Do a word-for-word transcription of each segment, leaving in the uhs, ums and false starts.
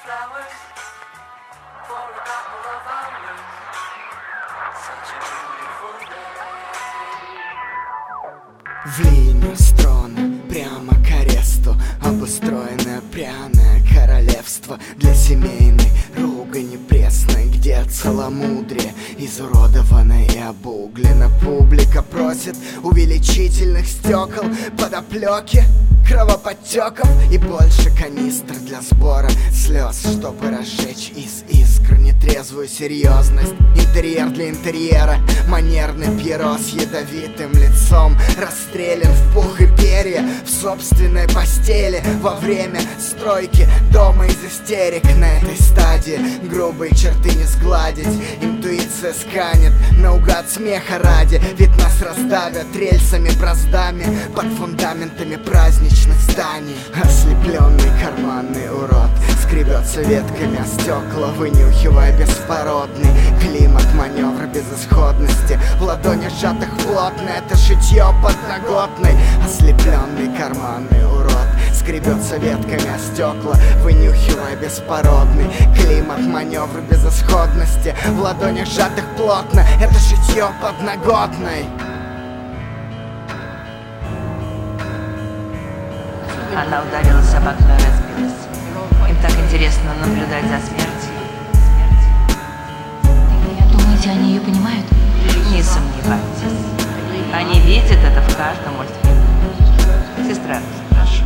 В линию строн, прямо к аресту, обустроенное пряное королевство для семейной ругани пресной, где целомудрие изуродовано и обуглено. Публика просит увеличительных стекол, подоплеки кровоподтеков и больше канистр для сбора слез, чтобы разжечь из искр нетрезвую серьезность. Интерьер для интерьера, манерный пьеро с ядовитым лицом, расстрелян в пух и перья в собственной постели во время стройки дома из истерик. На этой стадии грубые черты не сгладить, интуиция сканет наугад смеха ради, ведь нас раздавят рельсами браздами под фундаментами праздничных зданий. Ослепленный карманный урод скребется ветками о стекла, вынюхивая беспородный климат, маневр безысходности. В ладонях сжатых плотно это шитье подноготной. Ослепленный карманный урод скребется ветками о стекла, вынюхивая беспородный климат, маневр безысходности. В ладонях сжатых плотно это шитье подноготной. Она ударилась об окно и разбилась. Им так интересно наблюдать за смертью. Думаете, они ее понимают? Не сомневайтесь. Они видят это в каждом мультфильме. Сестра, прошу.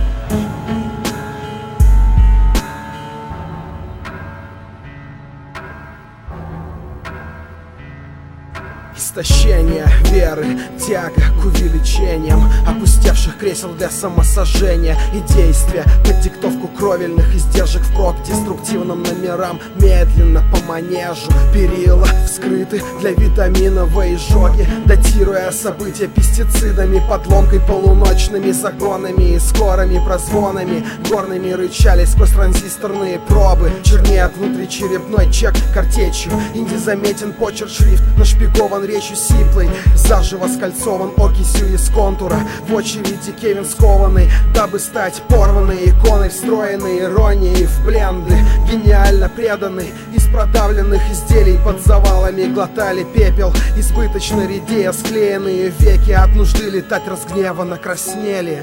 Истощение веры, тяга к увеличениям опустевших кресел для самосожжения и действия под диктовку кровельных издержек впрок деструктивным номерам. Медленно по манежу перила вскрыты для витаминовой изжоги, датируя события пестицидами, подломкой, полуночными загонами и скорыми прозвонами горными рычали сквозь транзисторные пробы. Чернеет внутричерепной чек картечью, и незаметен почерк, шрифт нашпигован речью сиплой, заживо скольцован окисью из контура. В очереди Кевин скованный, дабы стать порванной иконой, встроенной иронией в бленды. Гениально преданный, из продавленных изделий под завалами глотали пепел, избыточно редея склеенные веки, от нужды летать разгневанно краснели.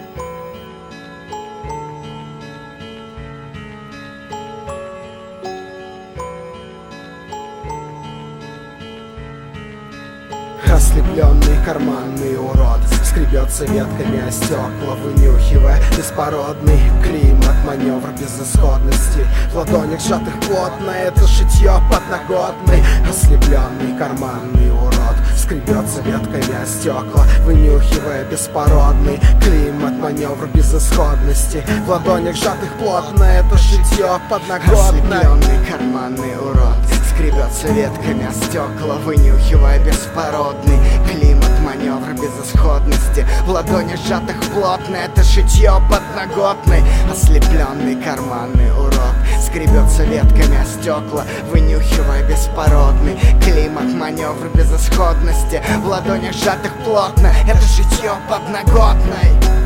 Ослепленный карманный урод скребется ветками о стекла, вынюхивая беспородный климат, маневр безысходности. В ладонях сжатых плотно это шитье подноготной. Ослепленный карманный урод скребется ветками о стекла, вынюхивая беспородный климат, маневр безысходности. В ладонях сжатых плотно это шитье подноготной. Ослепленный карманный урод скребется ветками о стекла, вынюхивая беспородный климат, маневр безысходности. В ладонях сжатых плотно это шитье подноготной. Ослепленный карманный урод скребется ветками о стекла, вынюхивая беспородный климат, маневр безысходности. В ладонях сжатых плотно это шитье подноготной.